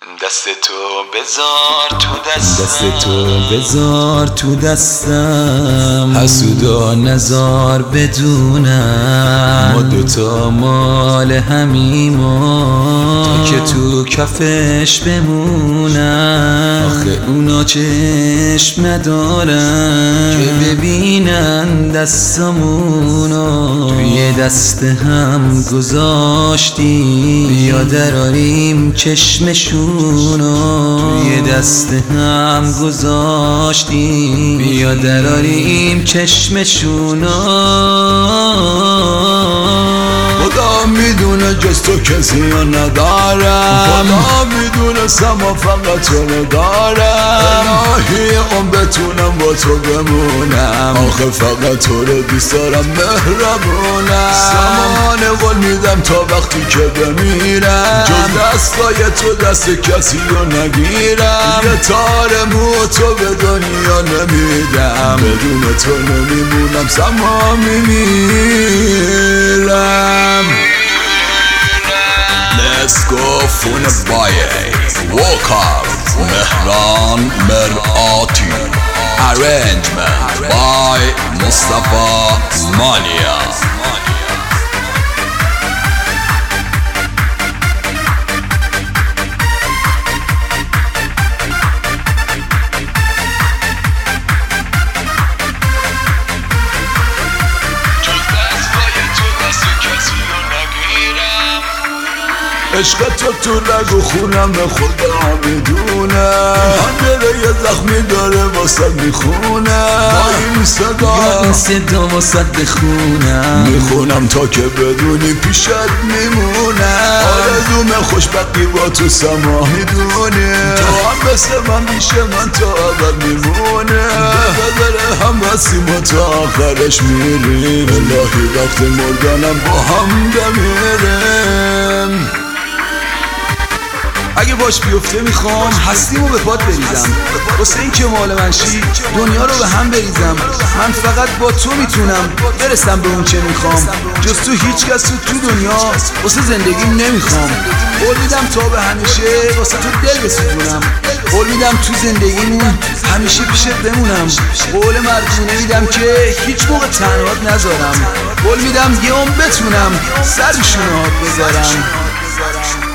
دستتو بذار تو دستم، حسودا نزار بدونم ما دوتا مال همیما تا که تو کفش بمونم. آخه اونا چشم ندارن که ببینن دستامونو توی دست هم گذاشتیم، بیا دراریم چشمشونو توی دست هم گذاشتیم، بیا دراریم چشمشونو. خدا میدونه جز تو کسی رو ندارم، خدا میدونه سما فقط تو رو دارم. الهی اون بتونم با تو بمونم، آخه فقط تو رو دوست دارم مهربونم. زمان قول میدم تا وقتی که بمیرم، جز دستای تو دست کسی رو نگیرم. یه تار مو تو به دنیا نمیدم، بدون تو نمیمونم سما میمیرم. Let's go Funabaye Walker Mehran Merati. Arrangement by Mustafa Mania. عشق تو رگ و خونم به خدا میدونه، هنجره یه زخمی داره واسه میخونه. با این صدا واسه بخونم، میخونم تا که بدونی پیشت میمونم. آرزوم خوشبختی با تو سما میدونی، تو هم مثل من میشه من تا ابد میمونه. بذاره هم بسیم و تا آخرش میریم، الهی وقت مردنم با هم بمیریم. اگه باش بیفته میخوام هستیمو به پات بریزم، واسه این که مال منشی دنیا رو به هم بریزم. من فقط با تو میتونم برسم به اون چه میخوام، جز تو هیچ کس تو دنیا واسه زندگیم نمیخوام. قول میدم تا به همیشه واسه تو دل بسوزونم، قول میدم تو زندگیمون همیشه پیشت بمونم. قول مردونه میدم که هیچ موقع تنهات نذارم، قول میدم یه عمر بتونم سر شونهات بذارم.